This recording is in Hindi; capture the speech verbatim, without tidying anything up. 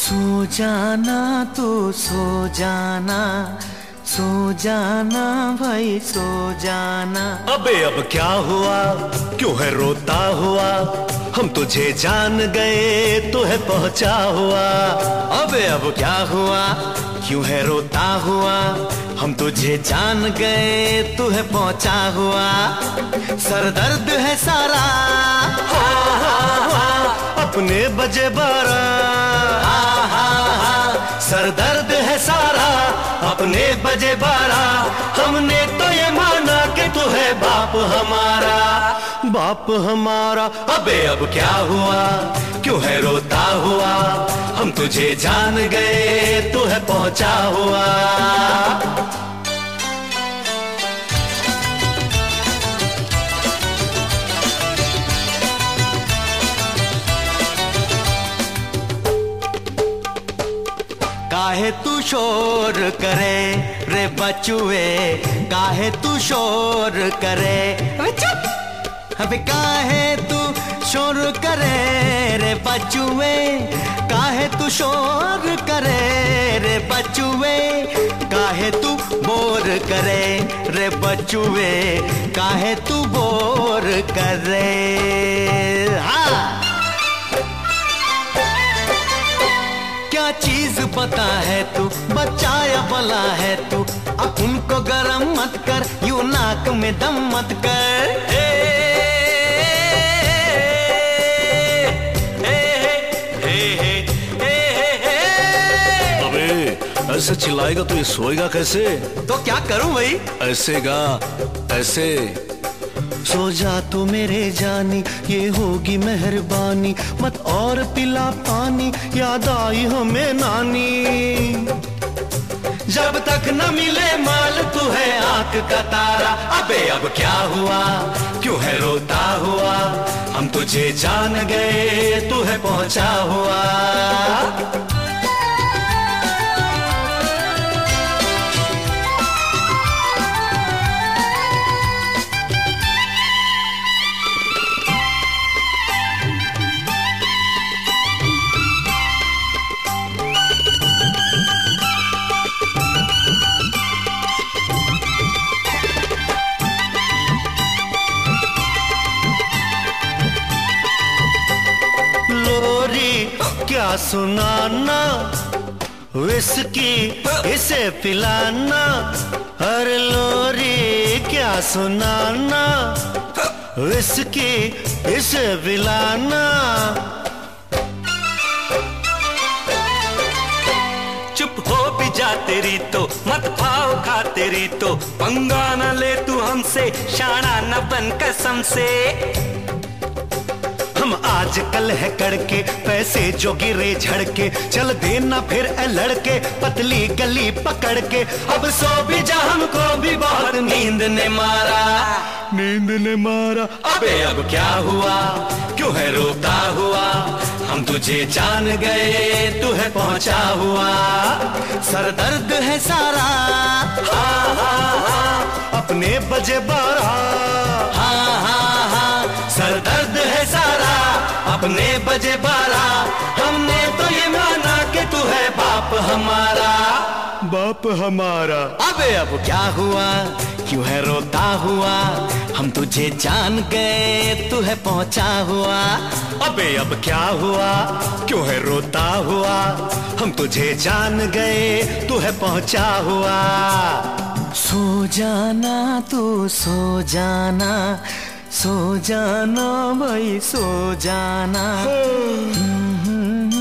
सो जाना तो सो जाना, सो जाना भाई सो जाना। अबे अब क्या हुआ, क्यों है रोता हुआ, हम तुझे जान गए तो है पहुंचा हुआ। अबे अब क्या हुआ, क्यों है रोता हुआ, हम तुझे जान गए तू है पहुंचा हुआ। सर दर्द है सारा, हा हा हा, अपने बजे बारह, हा हा हा। सर दर्द है सारा, अपने बजे बारह। हमने तो ये माना कि तू है बाप हमारा, बाप हमारा। अबे अब क्या हुआ, क्यों है रोता हुआ, हम तुझे जान गए तू है पहुंचा हुआ। काहे तू शोर करे रे बचुए, काहे तू शोर करे, अबे चुप। अबे काहे तू शोर करे रे बचुए, काहे तू शोर करे रे बचुए, काहे तू बोर करे रे बचुए, काहे तू बोर करे। हाँ, क्या चीज पता है तू, बच्चा या भला है तू, अब उनको गरम मत कर, यूं नाक में दम मत कर। हे, हे, हे, हे, हे, हे, हे। अबे ऐसे चिल्लाएगा तो ये सोएगा कैसे? तो क्या करूं भाई? ऐसे गा, ऐसे। सो जा तो मेरे जानी, ये होगी मेहरबानी, मत और पिला पानी, याद आई हमें नानी। जब तक न मिले माल तू है आंख का तारा। अबे अब क्या हुआ, क्यों है रोता हुआ, हम तुझे जान गए तू है पहुंचा हुआ। क्या सुनाना, विस्की इसे पिलाना, हर लोरी क्या सुनाना, विस्की इसे पिलाना। चुप हो भी जा तेरी तो, मत भाव खा तेरी तो, पंगा न ले तू हमसे, शाना न बन कसम से। हम आजकल है करके पैसे जो गिरे झड़के, चल देना फिर ए लड़के पतली गली पकड़ के। अब सो भी जा, हमको भी बहुत नींद ने मारा, नींद ने मारा। अबे अब क्या हुआ, क्यों है रोता हुआ, हम तुझे जान गए तू है पहुंचा हुआ। सर दर्द है सारा, हा हा हा, अपने बजे बारह, हा हा हा। सर दर्द है सारा, अपने बजे बारह। हमने तो ये माना कि तू है बाप हमारा, बाप हमारा। अबे अब क्या हुआ, क्यों है रोता हुआ, हम तुझे जान गए तू है पहुंचा हुआ। अबे अब क्या हुआ, क्यों है रोता हुआ, हम तुझे जान गए तू है पहुंचा हुआ। सो जाना तू सो जाना, सो जाना भाई सो जाना।